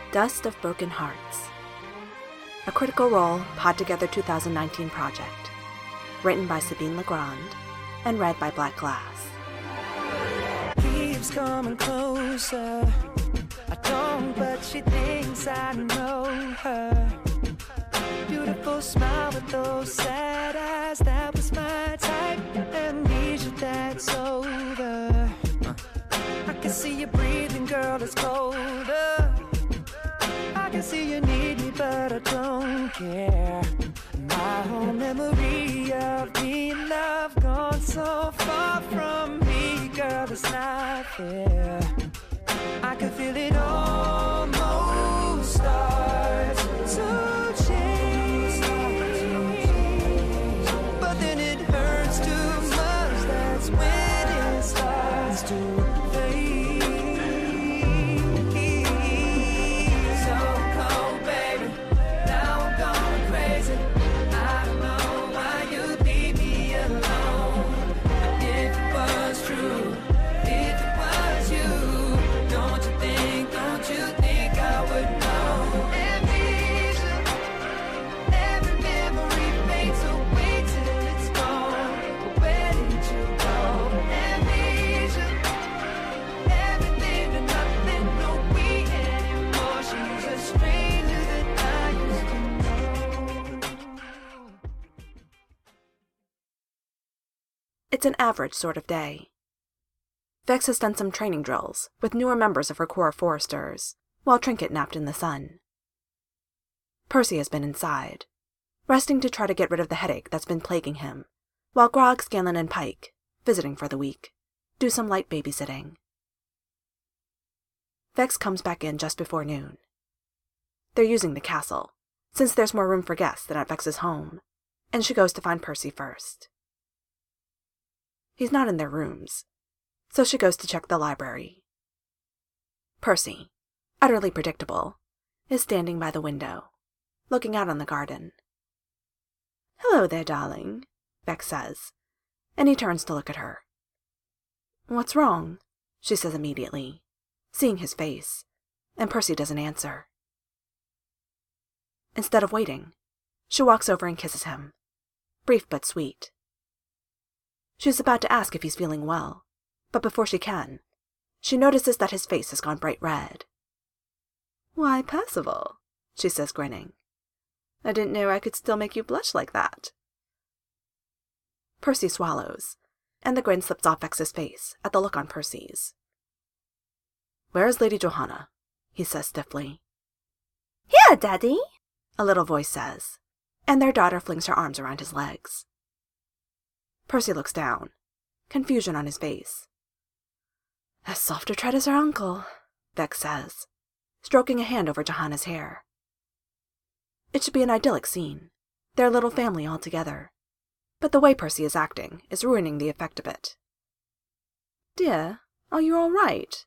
Dust of Broken Hearts. A Critical Role Pod Together 2019 project. Written by Sabine Legrand and read by Black Glass. Keeps coming closer. I don't, but she thinks I know her. Beautiful smile with those sad eyes. That was my type. Amnesia, that's over. I can see you breathing, girl, it's colder. I can see you need me, but I don't care. My whole memory of the love gone so far from me, girl, it's not fair. I can feel it almost start to change, but then it hurts too much. That's when it starts to fade. So cold, baby, now I'm going crazy. I don't know why you leave me alone. If it was true, if it was you, don't you think I would know? Amnesia, every memory fades away till it's gone. Where did you go? Amnesia, everything to nothing, no we anymore. She's a stranger that I used to know. It's an average sort of day. Vex has done some training drills with newer members of her Corps of Foresters, while Trinket napped in the sun. Percy has been inside, resting to try to get rid of the headache that's been plaguing him, while Grog, Scanlan, and Pike, visiting for the week, do some light babysitting. Vex comes back in just before noon. They're using the castle, since there's more room for guests than at Vex's home, and she goes to find Percy first. He's not in their rooms, so she goes to check the library. Percy, utterly predictable, is standing by the window, looking out on the garden. "Hello there, darling," Vex says, and he turns to look at her. "What's wrong?" she says immediately, seeing his face, and Percy doesn't answer. Instead of waiting, she walks over and kisses him, brief but sweet. She's about to ask if he's feeling well, but before she can, she notices that his face has gone bright red. "Why, Percival," she says, grinning. "I didn't know I could still make you blush like that." Percy swallows, and the grin slips off Vex's face at the look on Percy's. "Where is Lady Johanna?" he says stiffly. "Here, Daddy," a little voice says, and their daughter flings her arms around his legs. Percy looks down, confusion on his face. "As soft a tread as her uncle," Vex says, stroking a hand over Johanna's hair. It should be an idyllic scene, their little family all together, but the way Percy is acting is ruining the effect of it. "Dear, are you all right?"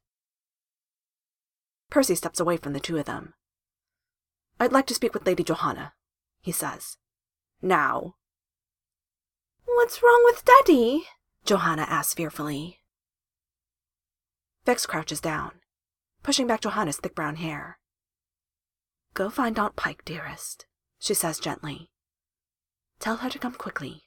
Percy steps away from the two of them. "I'd like to speak with Lady Johanna," he says. "Now." "What's wrong with Daddy?" Johanna asks fearfully. Vex crouches down, pushing back Johanna's thick brown hair. "Go find Aunt Pike, dearest," she says gently. "Tell her to come quickly."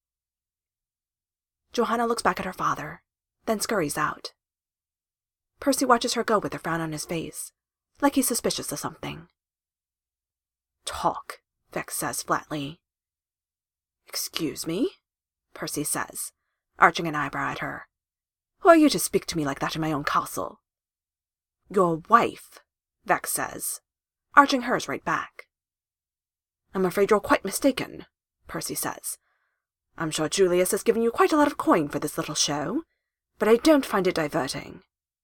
Johanna looks back at her father, then scurries out. Percy watches her go with a frown on his face, like he's suspicious of something. "Talk," Vex says flatly. "Excuse me?" Percy says, arching an eyebrow at her. "Who are you to speak to me like that in my own castle?" "Your wife," Vex says, arching hers right back. "I'm afraid you're quite mistaken," Percy says. "I'm sure Julius has given you quite a lot of coin for this little show, but I don't find it diverting."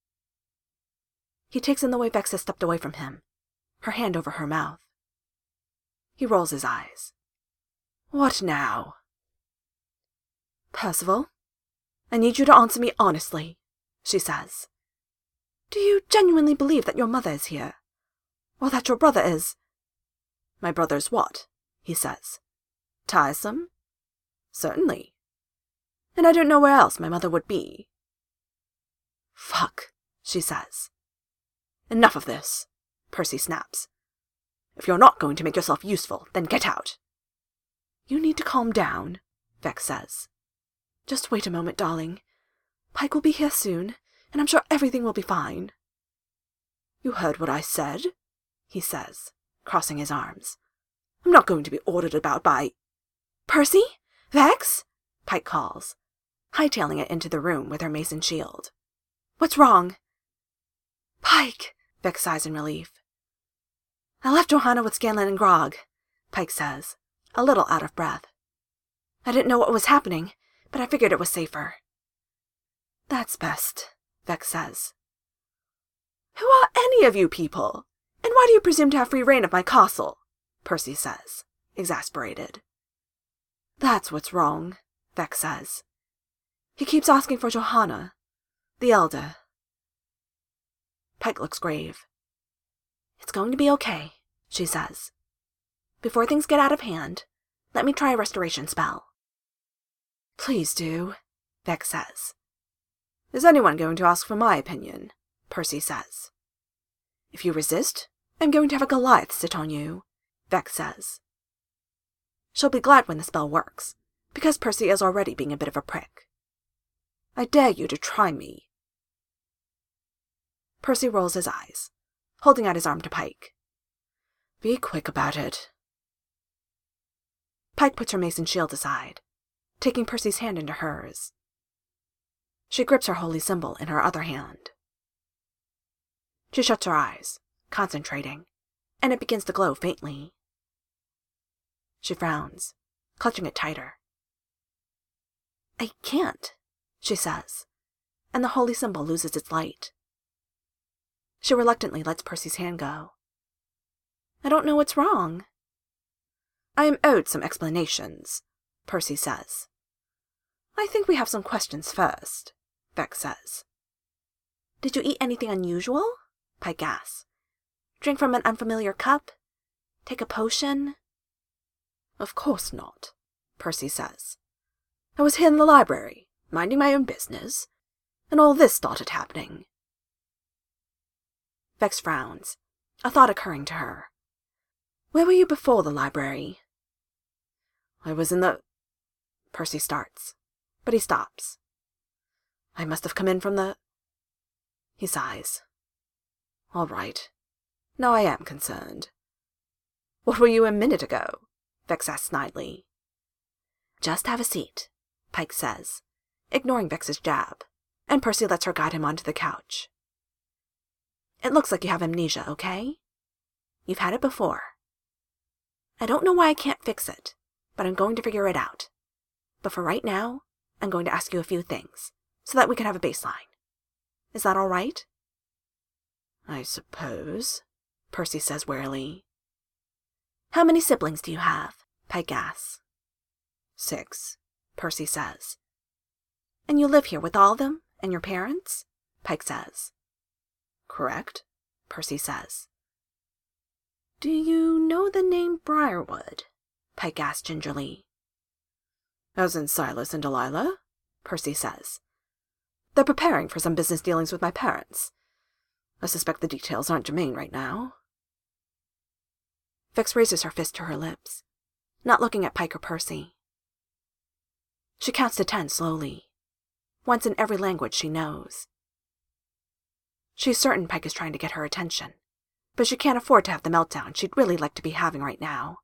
He takes in the way Vex has stepped away from him, her hand over her mouth. He rolls his eyes. "What now?" "Percival, I need you to answer me honestly," she says. "Do you genuinely believe that your mother is here? Or that your brother is—" "My brother's what?" he says. "Tiresome?" "Certainly. And I don't know where else my mother would be." "Fuck," she says. "Enough of this," Percy snaps. If you're not going to make yourself useful, then get out. You need to calm down, Vex says. Just wait a moment, darling. Pike will be here soon, and I'm sure everything will be fine. You heard what I said, he says, crossing his arms. I'm not going to be ordered about by... Percy? Vex? Pike calls, hightailing it into the room with her mason shield. What's wrong? Pike, Vex sighs in relief. I left Johanna with Scanlan and Grog, Pike says, a little out of breath. I didn't know what was happening, but I figured it was safer. That's best, Vex says. Who are any of you people? And why do you presume to have free reign of my castle? Percy says, exasperated. That's what's wrong, Vex says. He keeps asking for Johanna, the elder. Pike looks grave. It's going to be okay, she says. Before things get out of hand, let me try a restoration spell. Please do, Vex says. Is anyone going to ask for my opinion? Percy says. If you resist, I'm going to have a Goliath sit on you, Vex says. She'll be glad when the spell works, because Percy is already being a bit of a prick. I dare you to try me. Percy rolls his eyes, holding out his arm to Pike. Be quick about it. Pike puts her mason shield aside, taking Percy's hand into hers. She grips her holy symbol in her other hand. She shuts her eyes, concentrating, and it begins to glow faintly. She frowns, clutching it tighter. I can't, she says, and the holy symbol loses its light. She reluctantly lets Percy's hand go. I don't know what's wrong. I am owed some explanations, Percy says. I think we have some questions first, Vex says. Did you eat anything unusual? Pike asks. Drink from an unfamiliar cup? Take a potion? Of course not, Percy says. I was here in the library, minding my own business, and all this started happening. Vex frowns, a thought occurring to her. Where were you before the library? I was in the... Percy starts, but he stops. I must have come in from the... He sighs. All right. Now I am concerned. What were you a minute ago? Vex asks snidely. Just have a seat, Pike says, ignoring Vex's jab, and Percy lets her guide him onto the couch. It looks like you have amnesia, okay? You've had it before. I don't know why I can't fix it, but I'm going to figure it out. But for right now, I'm going to ask you a few things, so that we can have a baseline. Is that all right? I suppose, Percy says wearily. How many siblings do you have? Pike asks. 6, Percy says. And you live here with all of them, and your parents? Pike says. Correct, Percy says. Do you know the name Briarwood? Pike asks gingerly. As in Silas and Delilah? Percy says. They're preparing for some business dealings with my parents. I suspect the details aren't germane right now. Vex raises her fist to her lips, not looking at Pike or Percy. She counts to 10 slowly, once in every language she knows. She's certain Pike is trying to get her attention, but she can't afford to have the meltdown she'd really like to be having right now.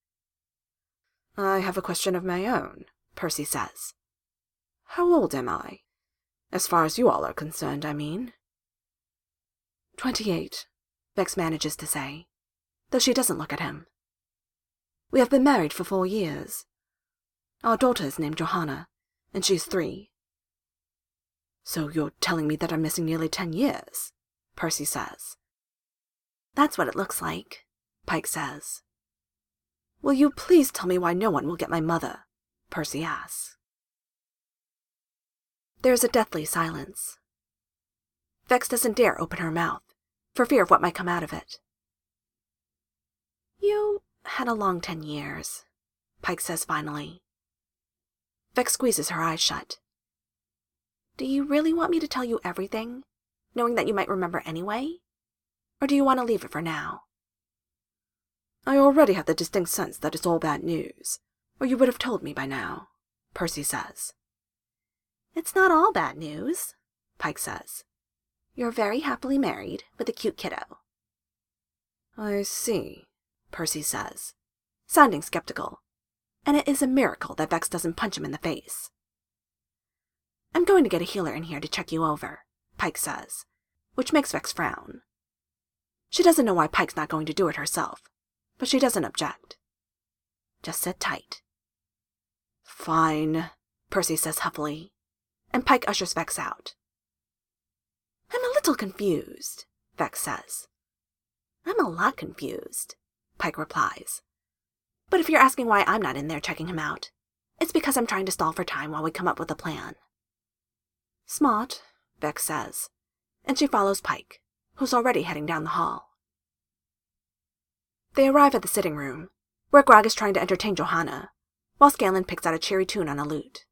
I have a question of my own, Percy says. How old am I? As far as you all are concerned, I mean. 28, Vex manages to say, though she doesn't look at him. We have been married for 4 years. Our daughter is named Johanna, and she's 3. So you're telling me that I'm missing nearly 10 years, Percy says. That's what it looks like, Pike says. Will you please tell me why no one will get my mother? Percy asks. There's a deathly silence. Vex doesn't dare open her mouth, for fear of what might come out of it. You had a long 10 years, Pike says finally. Vex squeezes her eyes shut. Do you really want me to tell you everything, knowing that you might remember anyway? Or do you want to leave it for now? I already have the distinct sense that it's all bad news, or you would have told me by now, Percy says. It's not all bad news, Pike says. You're very happily married with a cute kiddo. I see, Percy says, sounding skeptical, and it is a miracle that Vex doesn't punch him in the face. I'm going to get a healer in here to check you over, Pike says, which makes Vex frown. She doesn't know why Pike's not going to do it herself, but she doesn't object. Just sit tight. Fine, Percy says huffily, and Pike ushers Vex out. I'm a little confused, Vex says. I'm a lot confused, Pike replies. But if you're asking why I'm not in there checking him out, it's because I'm trying to stall for time while we come up with a plan. Smart, Vex says, and she follows Pike, who's already heading down the hall. They arrive at the sitting room, where Grog is trying to entertain Johanna, while Scanlan picks out a cheery tune on a lute.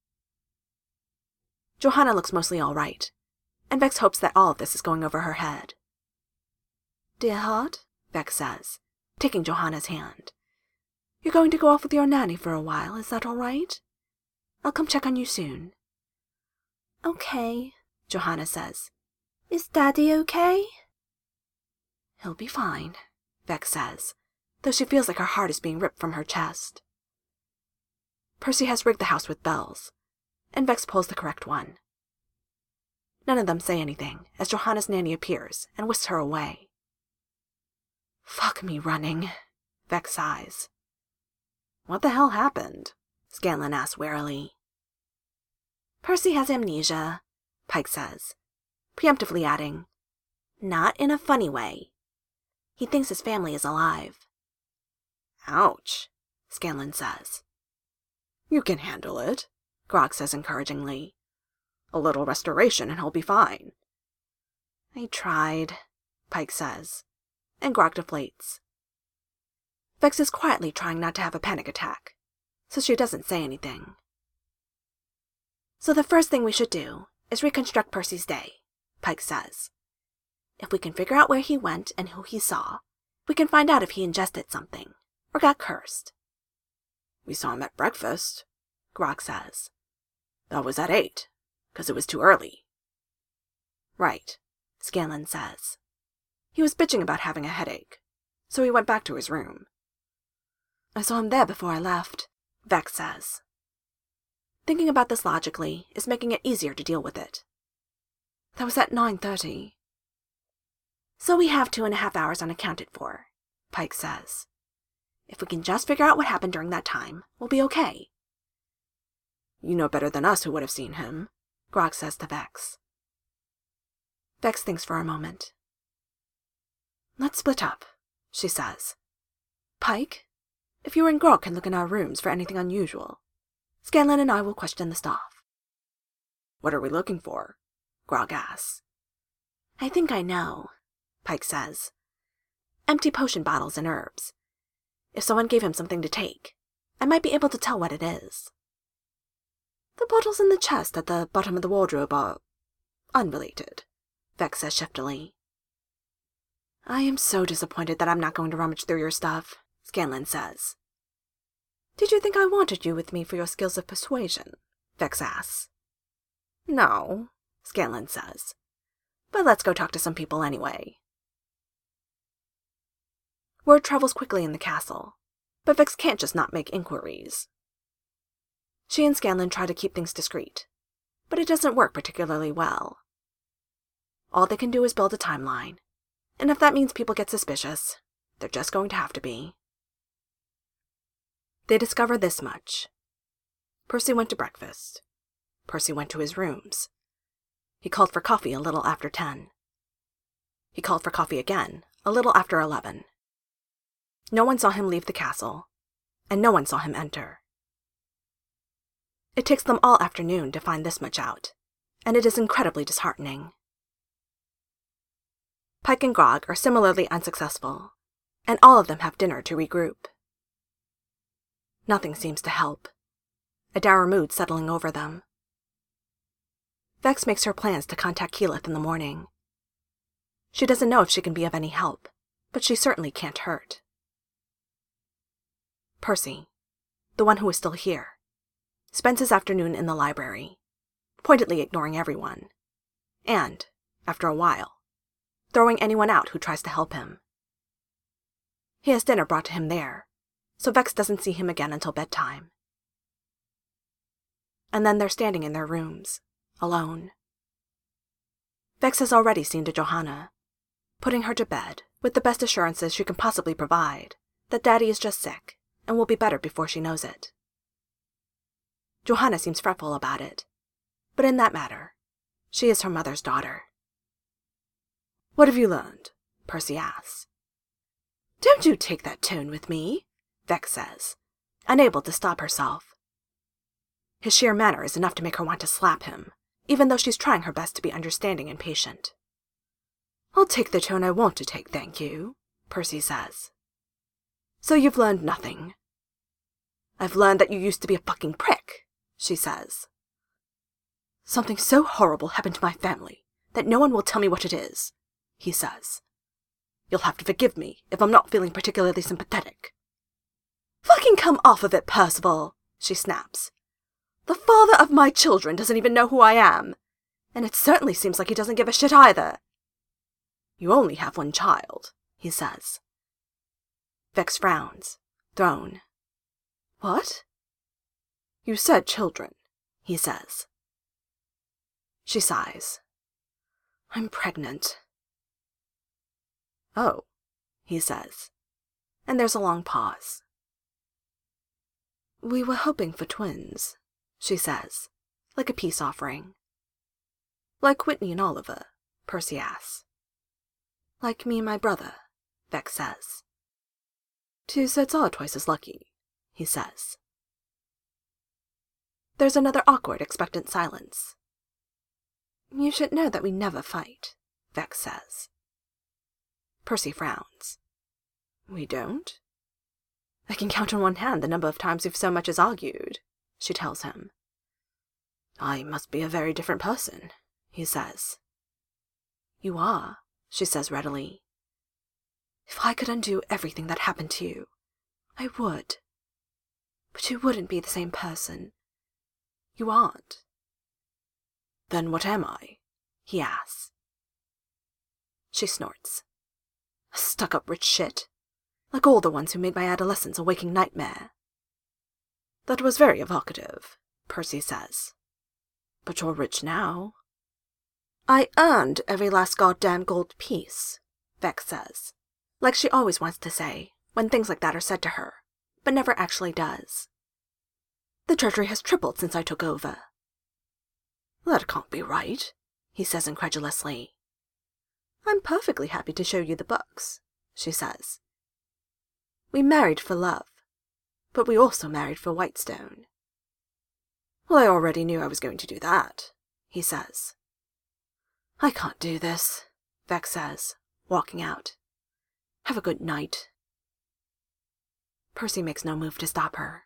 Johanna looks mostly all right, and Vex hopes that all of this is going over her head. Dear heart, Vex says, taking Johanna's hand. You're going to go off with your nanny for a while, is that all right? I'll come check on you soon. Okay, Johanna says. Is Daddy okay? He'll be fine, Vex says, though she feels like her heart is being ripped from her chest. Percy has rigged the house with bells, and Vex pulls the correct one. None of them say anything as Johanna's nanny appears and whisks her away. Fuck me running, Vex sighs. What the hell happened? Scanlan asks warily. Percy has amnesia, Pike says, preemptively adding, not in a funny way. He thinks his family is alive. Ouch, Scanlan says. You can handle it, Grog says encouragingly. A little restoration and he'll be fine. I tried, Pike says, and Grog deflates. Vex is quietly trying not to have a panic attack, so she doesn't say anything. So the first thing we should do is reconstruct Percy's day, Pike says. If we can figure out where he went and who he saw, we can find out if he ingested something, or got cursed. We saw him at breakfast, Grog says. That was at 8, 'cause it was too early. Right, Scanlan says. He was bitching about having a headache, so he went back to his room. I saw him there before I left, Vex says. Thinking about this logically is making it easier to deal with it. That was at 9:30. So we have 2.5 hours unaccounted for, Pike says. If we can just figure out what happened during that time, we'll be okay. You know better than us who would have seen him, Grog says to Vex. Vex thinks for a moment. Let's split up, she says. Pike, if you and Grog can look in our rooms for anything unusual, Scanlan and I will question the staff. What are we looking for? Grog asks. I think I know, Pike says. Empty potion bottles and herbs. If someone gave him something to take, I might be able to tell what it is. The bottles in the chest at the bottom of the wardrobe are unrelated, Vex says shiftily. I am so disappointed that I'm not going to rummage through your stuff, Scanlan says. Did you think I wanted you with me for your skills of persuasion? Vex asks. No, Scanlan says. But let's go talk to some people anyway. Word travels quickly in the castle, but Vex can't just not make inquiries. She and Scanlan try to keep things discreet, but it doesn't work particularly well. All they can do is build a timeline, and if that means people get suspicious, they're just going to have to be. They discover this much. Percy went to breakfast. Percy went to his rooms. He called for coffee a little after 10. He called for coffee again a little after 11. No one saw him leave the castle, and no one saw him enter. It takes them all afternoon to find this much out, and it is incredibly disheartening. Pike and Grog are similarly unsuccessful, and all of them have dinner to regroup. Nothing seems to help, a dour mood settling over them. Vex makes her plans to contact Keyleth in the morning. She doesn't know if she can be of any help, but she certainly can't hurt. Percy, the one who is still here, spends his afternoon in the library, pointedly ignoring everyone, and, after a while, throwing anyone out who tries to help him. He has dinner brought to him there, so Vex doesn't see him again until bedtime. And then they're standing in their rooms, alone. Vex has already seen to Johanna, putting her to bed with the best assurances she can possibly provide that Daddy is just sick and will be better before she knows it. Johanna seems fretful about it, but in that matter, she is her mother's daughter. "What have you learned?" Percy asks. "Don't you take that tone with me," Vex says, unable to stop herself. His sheer manner is enough to make her want to slap him, even though she's trying her best to be understanding and patient. "I'll take the tone I want to take, thank you," Percy says. "So you've learned nothing." "I've learned that you used to be a fucking prick," she says. "Something so horrible happened to my family that no one will tell me what it is," he says. "You'll have to forgive me if I'm not feeling particularly sympathetic." "Fucking come off of it, Percival," she snaps. "The father of my children doesn't even know who I am, and it certainly seems like he doesn't give a shit either." "You only have one child," he says. Vex frowns, thrown. "What?" "You said children," he says. She sighs. "I'm pregnant." "Oh," he says, and there's a long pause. "We were hoping for twins," she says, like a peace offering. "Like Whitney and Oliver?" Percy asks. "Like me and my brother," Vex says. "Two sets are twice as lucky," he says. There's another awkward, expectant silence. "You should know that we never fight," Vex says. Percy frowns. "We don't?" "I can count on one hand the number of times we've so much as argued," she tells him. "I must be a very different person," he says. "You are," she says readily. "If I could undo everything that happened to you, I would. But you wouldn't be the same person. You aren't." "Then what am I?" he asks. She snorts. "A stuck-up rich shit, like all the ones who made my adolescence a waking nightmare." "That was very evocative," Percy says. "But you're rich now." "I earned every last goddamn gold piece," Vex says, like she always wants to say when things like that are said to her, but never actually does. "The treasury has tripled since I took over." "That can't be right," he says incredulously. "I'm perfectly happy to show you the books," she says. "We married for love, but we also married for Whitestone." "Well, I already knew I was going to do that," he says. "I can't do this," Vex says, walking out. "Have a good night." Percy makes no move to stop her.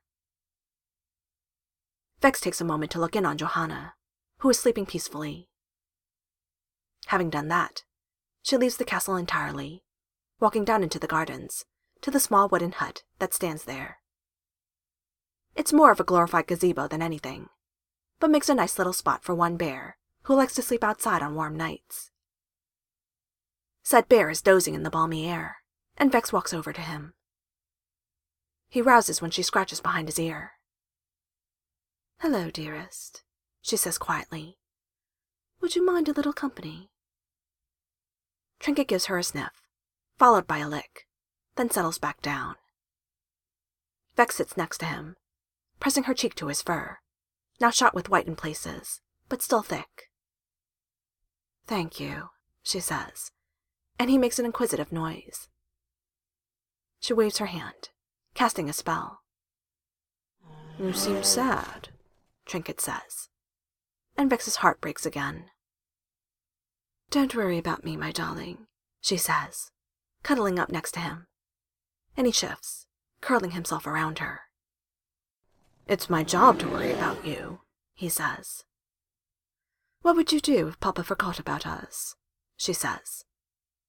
Vex takes a moment to look in on Johanna, who is sleeping peacefully. Having done that, she leaves the castle entirely, walking down into the gardens, to the small wooden hut that stands there. It's more of a glorified gazebo than anything, but makes a nice little spot for one bear who likes to sleep outside on warm nights. Said bear is dozing in the balmy air, and Vex walks over to him. He rouses when she scratches behind his ear. "Hello, dearest," she says quietly. "Would you mind a little company?" Trinket gives her a sniff, followed by a lick, then settles back down. Vex sits next to him, pressing her cheek to his fur, now shot with white in places, but still thick. "Thank you," she says, and he makes an inquisitive noise. She waves her hand, casting a spell. "You seem sad," Trinket says, and Vex's heart breaks again. "Don't worry about me, my darling," she says, cuddling up next to him, and he shifts, curling himself around her. "It's my job to worry about you," he says. "What would you do if Papa forgot about us?" she says.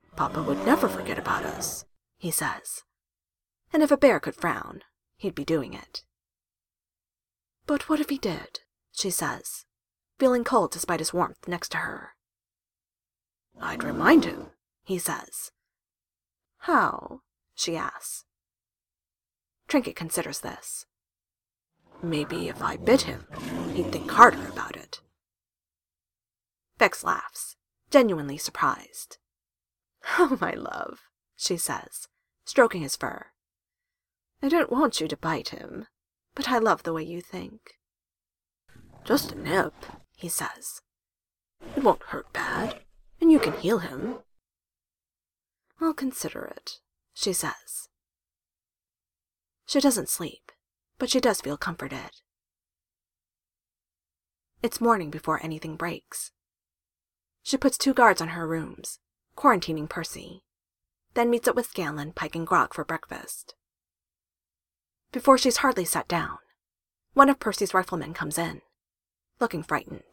Papa would never forget about us, he says. And if a bear could frown, he'd be doing it. But what if he did? She says, feeling cold despite his warmth next to her. I'd remind him, he says. How? She asks. Trinket considers this. Maybe if I bit him, he'd think harder about it. Vex laughs, genuinely surprised. Oh, my love, she says, stroking his fur. I don't want you to bite him, but I love the way you think. Just a nip, he says. It won't hurt bad, and you can heal him. I'll consider it, she says. She doesn't sleep, but she does feel comforted. It's morning before anything breaks. She puts 2 guards on her rooms, quarantining Percy, then meets up with Scanlan, Pike, and Grog for breakfast. Before she's hardly sat down, one of Percy's riflemen comes in, looking frightened.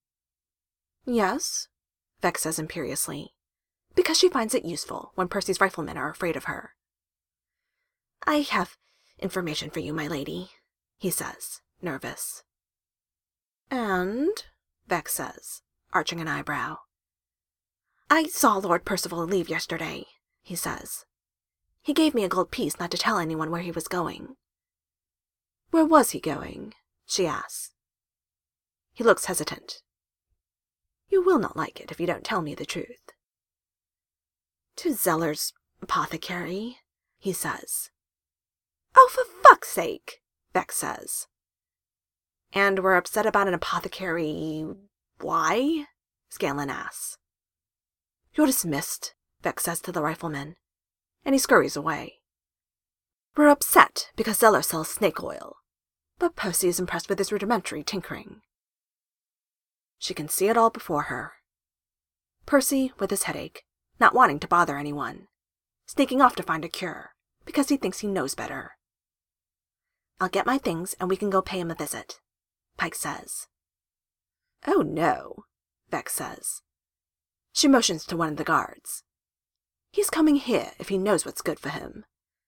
Yes, Vex says imperiously, because she finds it useful when Percy's riflemen are afraid of her. I have information for you, my lady, he says, nervous. And, Vex says, arching an eyebrow. I saw Lord Percival leave yesterday, he says. He gave me a gold piece not to tell anyone where he was going. Where was he going? She asks. He looks hesitant. You will not like it if you don't tell me the truth. To Zeller's apothecary, he says. Oh, for fuck's sake, Vex says. And we're upset about an apothecary. Why? Scanlan asks. You're dismissed, Vex says to the rifleman, and he scurries away. We're upset because Zeller sells snake oil, but Percy is impressed with his rudimentary tinkering. She can see it all before her. Percy, with his headache, not wanting to bother anyone, sneaking off to find a cure, because he thinks he knows better. I'll get my things and we can go pay him a visit, Pike says. Oh no, Vex says. She motions to one of the guards. He's coming here if he knows what's good for him.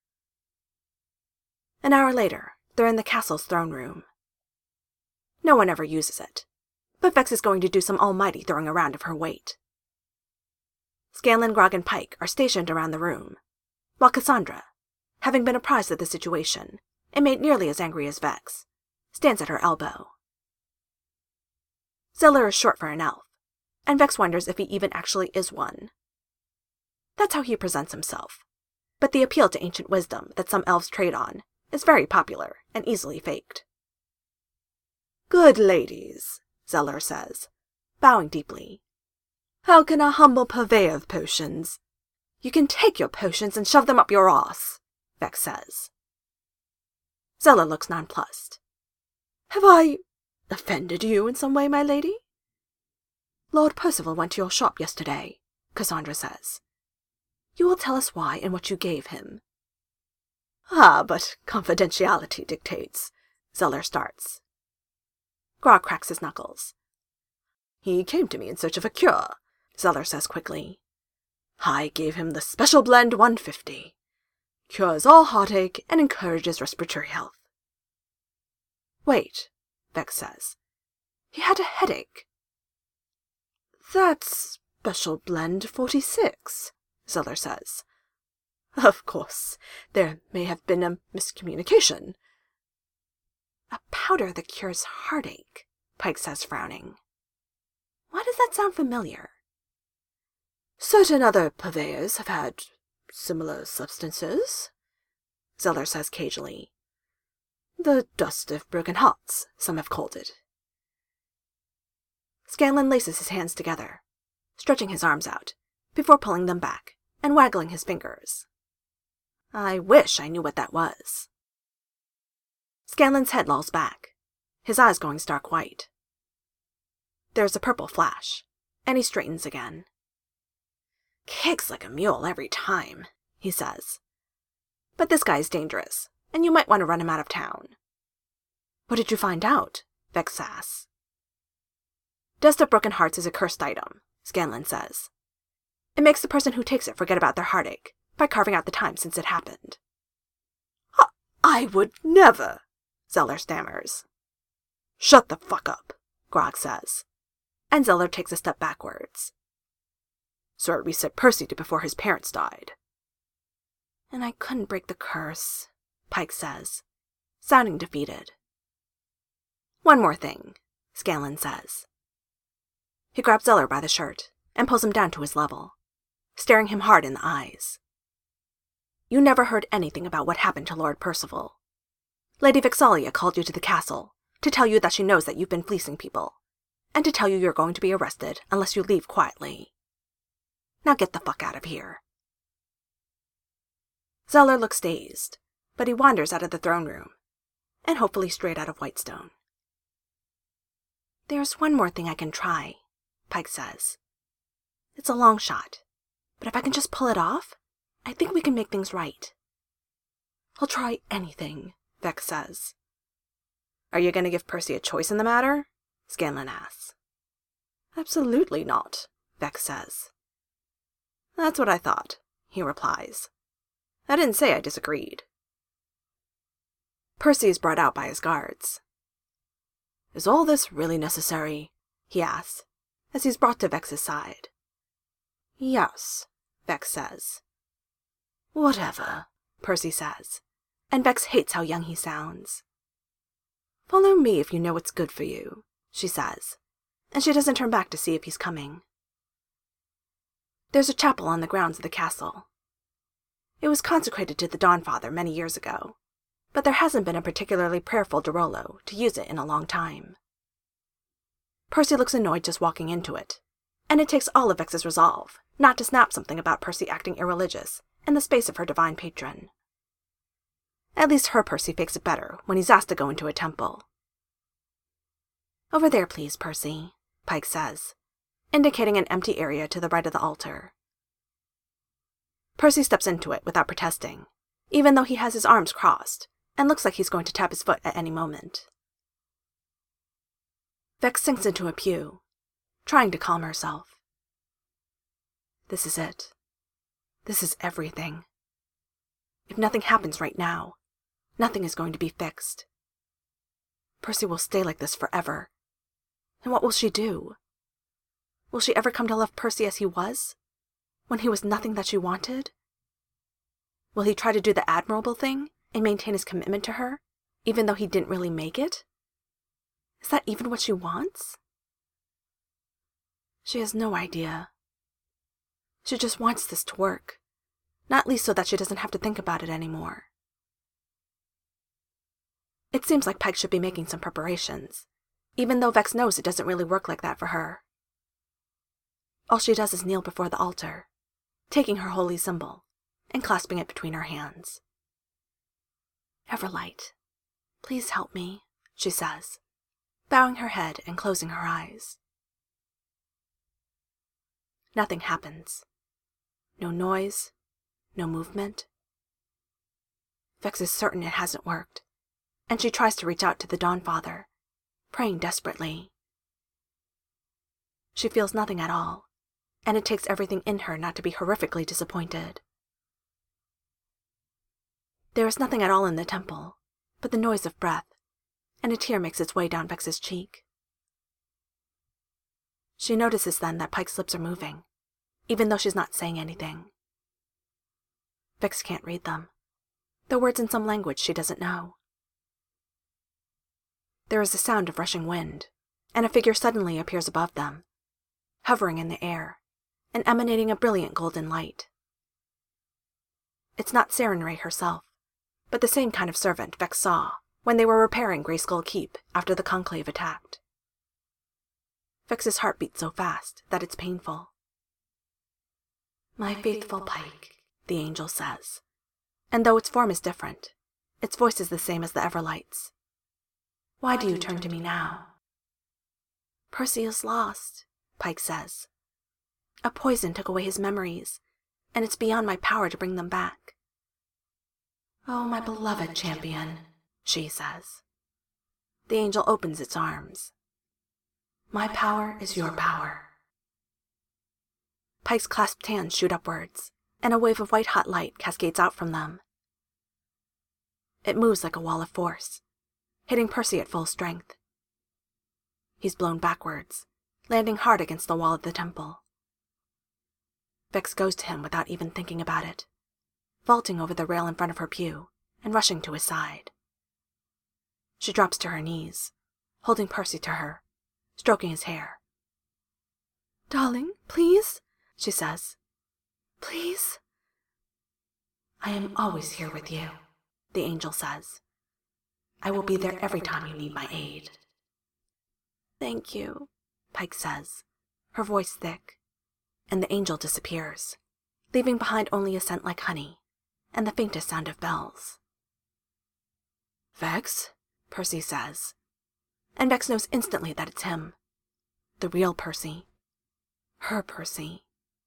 An hour later, they're in the castle's throne room. No one ever uses it, but Vex is going to do some almighty throwing around of her weight. Scanlan, Grog, and Pike are stationed around the room, while Cassandra, having been apprised of the situation, and made nearly as angry as Vex, stands at her elbow. Zeller is short for an elf, and Vex wonders if he even actually is one. That's how he presents himself, but the appeal to ancient wisdom that some elves trade on is very popular and easily faked. Good ladies, Zeller says, bowing deeply. How can a humble purveyor of potions? You can take your potions and shove them up your arse, Vex says. Zeller looks nonplussed. Have I offended you in some way, my lady? Lord Percival went to your shop yesterday, Cassandra says. You will tell us why and what you gave him. Ah, but confidentiality dictates, Zeller starts. Grog cracks his knuckles. He came to me in search of a cure, Zeller says quickly. I gave him the Special Blend 150. Cures all heartache and encourages respiratory health. Wait, Vex says. He had a headache. That's Special Blend 46, Zeller says. Of course, there may have been a miscommunication. A powder that cures heartache, Pike says, frowning. Why does that sound familiar? Certain other purveyors have had similar substances, Zeller says cagily. The dust of broken hearts, some have called it. Scanlan laces his hands together, stretching his arms out, before pulling them back and waggling his fingers. I wish I knew what that was. Scanlan's head lolls back, his eyes going stark white. There's a purple flash, and he straightens again. Kicks like a mule every time, he says. But this guy's dangerous, and you might want to run him out of town. What did you find out? Vex asks. Dust of Broken Hearts is a cursed item, Scanlan says. It makes the person who takes it forget about their heartache by carving out the time since it happened. I would never, Zeller stammers. Shut the fuck up, Grog says, and Zeller takes a step backwards. Sir, we said Percy did before his parents died. And I couldn't break the curse, Pike says, sounding defeated. One more thing, Scanlan says. He grabs Zeller by the shirt and pulls him down to his level, staring him hard in the eyes. You never heard anything about what happened to Lord Percival. Lady Vex'ahlia called you to the castle to tell you that she knows that you've been fleecing people, and to tell you you're going to be arrested unless you leave quietly. Now get the fuck out of here. Zeller looks dazed, but he wanders out of the throne room, and hopefully straight out of Whitestone. There's one more thing I can try, Pike says. It's a long shot, but if I can just pull it off, I think we can make things right. I'll try anything, Vex says. Are you going to give Percy a choice in the matter? Scanlan asks. Absolutely not, Vex says. That's what I thought, he replies. I didn't say I disagreed. Percy is brought out by his guards. Is all this really necessary? He asks, as he's brought to Vex's side. Yes, Vex says. Whatever, Percy says, and Vex hates how young he sounds. Follow me if you know what's good for you, she says, and she doesn't turn back to see if he's coming. There's a chapel on the grounds of the castle. It was consecrated to the Dawnfather many years ago, but there hasn't been a particularly prayerful de Rollo to use it in a long time. Percy looks annoyed just walking into it, and it takes all of Vex's resolve not to snap something about Percy acting irreligious in the space of her divine patron. At least her Percy fakes it better when he's asked to go into a temple. Over there, please, Percy, Pike says, indicating an empty area to the right of the altar. Percy steps into it without protesting, even though he has his arms crossed and looks like he's going to tap his foot at any moment. Vex sinks into a pew, trying to calm herself. This is it. This is everything. If nothing happens right now, nothing is going to be fixed. Percy will stay like this forever. And what will she do? Will she ever come to love Percy as he was, when he was nothing that she wanted? Will he try to do the admirable thing and maintain his commitment to her, even though he didn't really make it? Is that even what she wants? She has no idea. She just wants this to work, not least so that she doesn't have to think about it anymore. It seems like Pike should be making some preparations, even though Vex knows it doesn't really work like that for her. All she does is kneel before the altar, taking her holy symbol and clasping it between her hands. Everlight, please help me, she says, bowing her head and closing her eyes. Nothing happens. No noise, no movement. Vex is certain it hasn't worked, and she tries to reach out to the Dawnfather, praying desperately. She feels nothing at all, and it takes everything in her not to be horrifically disappointed. There is nothing at all in the temple, but the noise of breath, and a tear makes its way down Vex's cheek. She notices then that Pike's lips are moving, even though she's not saying anything. Vex can't read them. They're words in some language she doesn't know. There is a sound of rushing wind, and a figure suddenly appears above them, hovering in the air, and emanating a brilliant golden light. It's not Sarenrae herself, but the same kind of servant Vex saw when they were repairing Greyskull Keep after the Conclave attacked. Vex's heart beats so fast that it's painful. My faithful Pike, the angel says, and though its form is different, its voice is the same as the Everlight's. Why do you turn to me now? Percy is lost, Pike says. A poison took away his memories, and it's beyond my power to bring them back. Oh, my beloved champion, she says. The angel opens its arms. My power is your power. Pike's clasped hands shoot upwards, and a wave of white-hot light cascades out from them. It moves like a wall of force, hitting Percy at full strength. He's blown backwards, landing hard against the wall of the temple. Vex goes to him without even thinking about it, vaulting over the rail in front of her pew and rushing to his side. She drops to her knees, holding Percy to her, stroking his hair. Darling, please, she says. Please. I am always here with you, the angel says. I will be there every time you need my aid. Thank you, Pike says, her voice thick, and the angel disappears, leaving behind only a scent like honey and the faintest sound of bells. Vex, Percy says, and Vex knows instantly that it's him. The real Percy. Her Percy.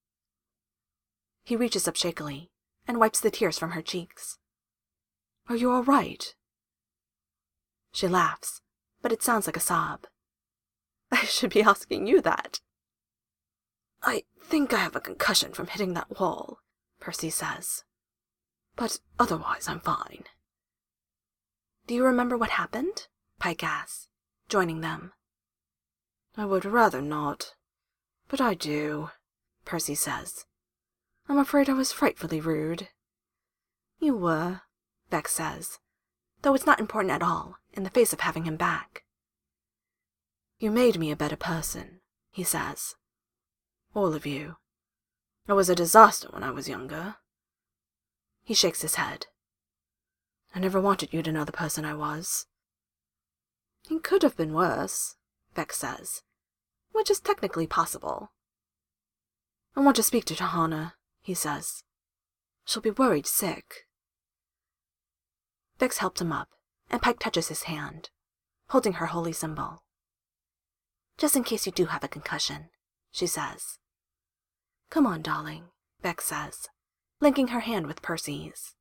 He reaches up shakily and wipes the tears from her cheeks. Are you all right? She laughs, but it sounds like a sob. I should be asking you that. I think I have a concussion from hitting that wall, Percy says. But otherwise I'm fine. Do you remember what happened? Pike asks, joining them. I would rather not, but I do, Percy says. I'm afraid I was frightfully rude. You were, Vex says, though it's not important at all in the face of having him back. You made me a better person, he says. All of you. I was a disaster when I was younger. He shakes his head. I never wanted you to know the person I was. It could have been worse, Vex says, which is technically possible. I want to speak to Johanna, he says. She'll be worried sick. Vex helps him up, and Pike touches his hand, holding her holy symbol. Just in case you do have a concussion, she says. Come on, darling, Vex says, linking her hand with Percy's.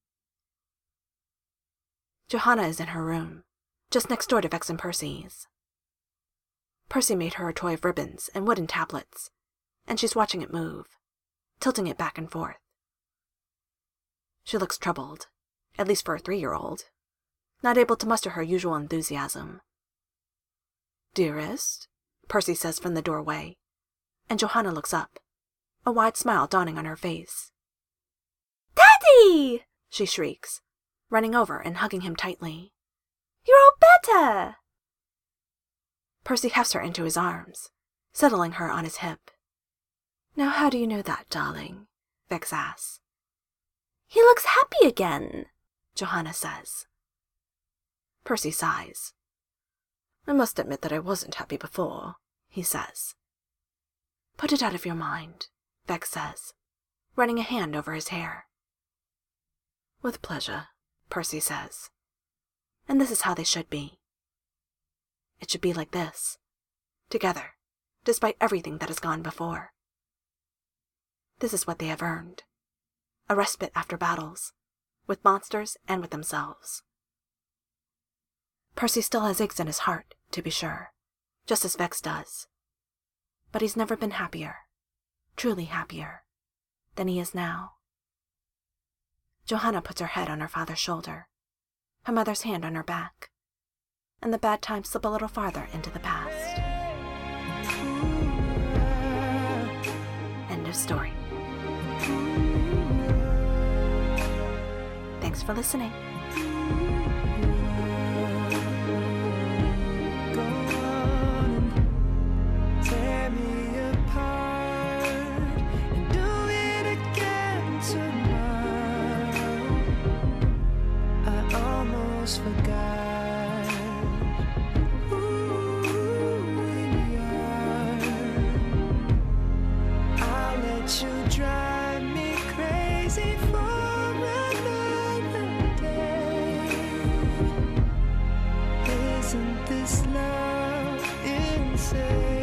Johanna is in her room, just next door to Vex and Percy's. Percy made her a toy of ribbons and wooden tablets, and she's watching it move, tilting it back and forth. She looks troubled, at least for a 3-year-old, not able to muster her usual enthusiasm. Dearest, Percy says from the doorway, and Johanna looks up, a wide smile dawning on her face. Daddy! She shrieks, running over and hugging him tightly. You're all better! Percy hefts her into his arms, settling her on his hip. Now how do you know that, darling? Vex asks. He looks happy again, Johanna says. Percy sighs. I must admit that I wasn't happy before, he says. Put it out of your mind, Vex says, running a hand over his hair. With pleasure, Percy says. And this is how they should be. It should be like this, together, despite everything that has gone before. This is what they have earned. A respite after battles, with monsters and with themselves. Percy still has aches in his heart, to be sure, just as Vex does. But he's never been happier, truly happier, than he is now. Johanna puts her head on her father's shoulder, her mother's hand on her back, and the bad times slip a little farther into the past. End of story. Thanks for listening. Forgot who we are. I'll let you drive me crazy for another day. Isn't this love insane?